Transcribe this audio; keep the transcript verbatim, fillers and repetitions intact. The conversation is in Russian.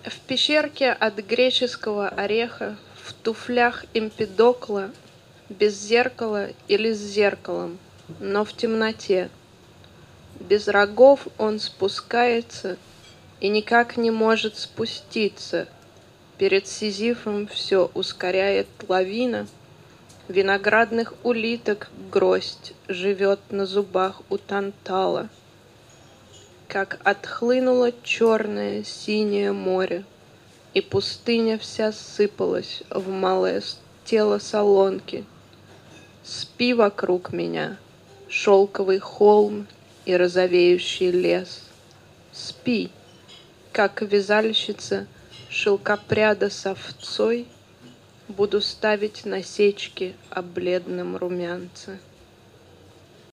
В пещерке от греческого ореха, в туфлях Эмпидокла, без зеркала или с зеркалом, но в темноте. Без рогов он спускается и никак не может спуститься. Перед Сизифом все ускоряет лавина. Виноградных улиток гроздь живет на зубах у Тантала. Как отхлынуло черное синее море, и пустыня вся сыпалась в малое тело солонки. Спи вокруг меня, шелковый холм и розовеющий лес. Спи, как вязальщица шелкопряда с овцой, буду ставить насечки о бледном румянце.